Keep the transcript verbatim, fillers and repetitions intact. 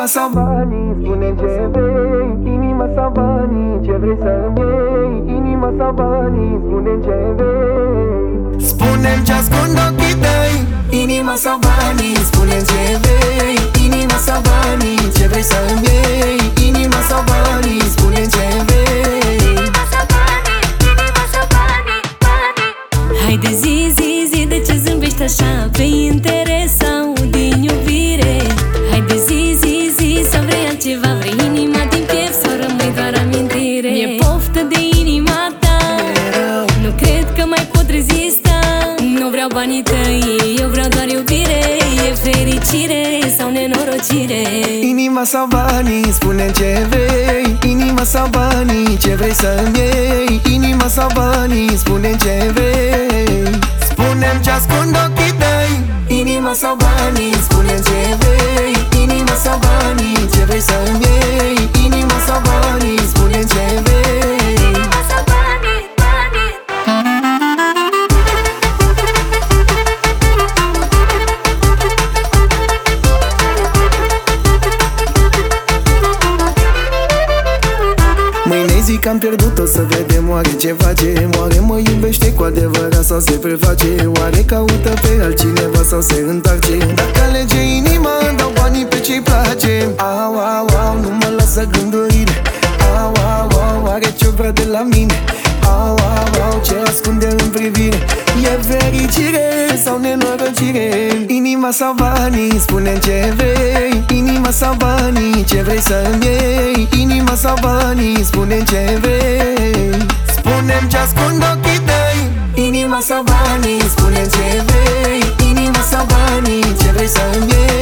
Inima sau banii, spune-mi ce vrei. Inima sau banii, ce vrei să-mi iei. Inima sau banii, spune-mi ce vrei. Spune-mi ce ascund ochii tăi. Inima sau banii, spune-mi ce vrei. Inima sau banii, ce vrei să-mi iei. Inima sau banii, spune-mi ce vrei. Inima sau banii, inima sau banii, banii. Haide zi, zi, zi, de ce zâmbești așa? Pe interes sau din iubire? Haide zi, zi, zi, sau vrei altceva? Vrei inima din piept sau rămâi doar amintire? E poftă de inima ta, nu cred că mai pot rezista. Nu vreau banii tăi, eu vreau doar iubire. E fericire sau nenorocire? Inima sau banii, spune-mi ce vrei. Inima sau banii, ce vrei să-mi iei. Inima sau banii, spune-mi ce vrei. Spune-mi ce ascund ochii tăi. Inima sau banii, spune-mi ce vrei. Inima sau banii, ce vrei să-mi iei. Inima sau banii, spune-mi ce vrei. Inima sau banii, banii. Mâine zic că am pierdut, o să vedem oare ce face. Oare mă iubește cu adevărat sau se preface? Oare caută pe altcineva sau se întoarce? Dacă alege inima, îmi dau banii pe ce-i place. Au, au, au, nu mă lasă gândurile. Au, au, au, are ce vrea de la mine. Au, au, au, ce ascunde în privire? E fericire sau nenorocire? Inima sau banii, spune-mi ce vrei. Inima sau banii, ce vrei să-mi iei. Inima sau banii, spune-mi ce vrei. Spune-mi ce ascund ochii tăi. Inima sau banii, spune-mi ce vrei. Inima sau banii, ce vrei să-mi iei.